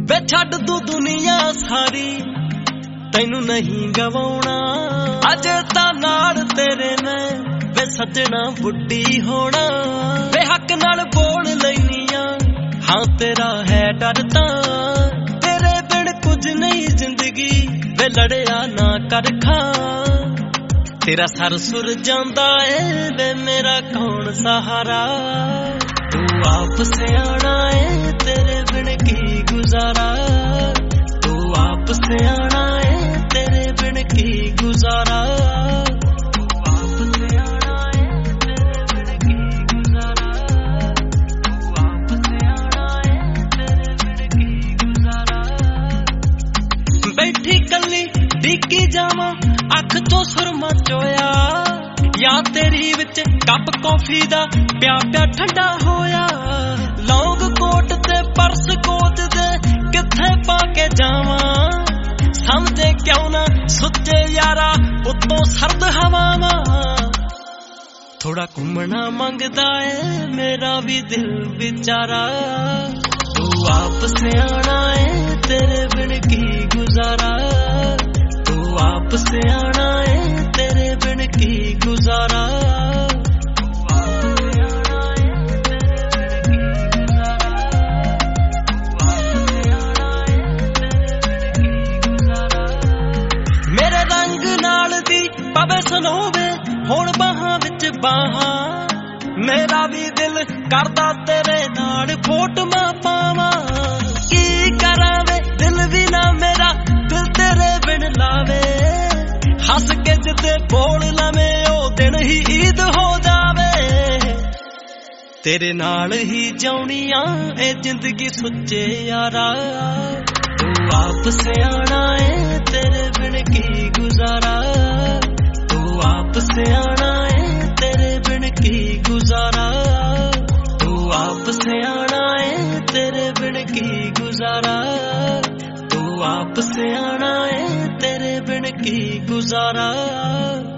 वे छड्ड तू दुनिया सारी तैनू नहीं गवाउणा अजे तां नाल तेरे ने वे सजना बुढ़ी होना वे हक नाल बोल लैनिया हाँ तेरा है डर तां तेरे बिन कुछ नहीं जिंदगी वे लड़िया ना कर खां तेरा सर सुर जांदा है वे मेरा कौन सहारा तू आप सियाणा है तेरे बिन की गुजारा तू आप सियाणा है तेरे बिन की गुजारा तू आप सियाणा है तेरे बिन की गुजारा तू आप सियाणा है तेरे बिन की गुजारा बैठी कल्ली डिगी जावां अख तो सुरमा चोया या तेरी विच कप कॉफी दा प्या प्या ठंडा होया लौंग कोट ते परस कोट दे किथे पाके जावां समझे क्यों ना सुच्चे यारा उत्तों सर्द हवावां थोड़ा घूमना मंगदा है मेरा भी दिल बेचारा तू आप सियाणा है तेरे बिन की गुजारा तू आप सियाणा है तेरे बिन की गुजारा मेरे रंग नाल दी पवे सनोवे हुण बाहां विच बाहां मेरा भी दिल करदा तेरे नाल फोटोआं पावां की करां वे दिल भी ना मेरा दिल तेरे बिन लावे हस के जिते बोल लवे ओ दिन ही ईद हो जावे तेरे नाल ही जाउणियां ए जिंदगी सुच्चे यारा तू आप सियाणा है तेरे बिन की गुजारा तू आप सियाणा है तेरे बिन की गुजारा तू आप सियाणा है तेरे बिन की गुजारा तू आप सियाणा है तेरे बिन की गुजारा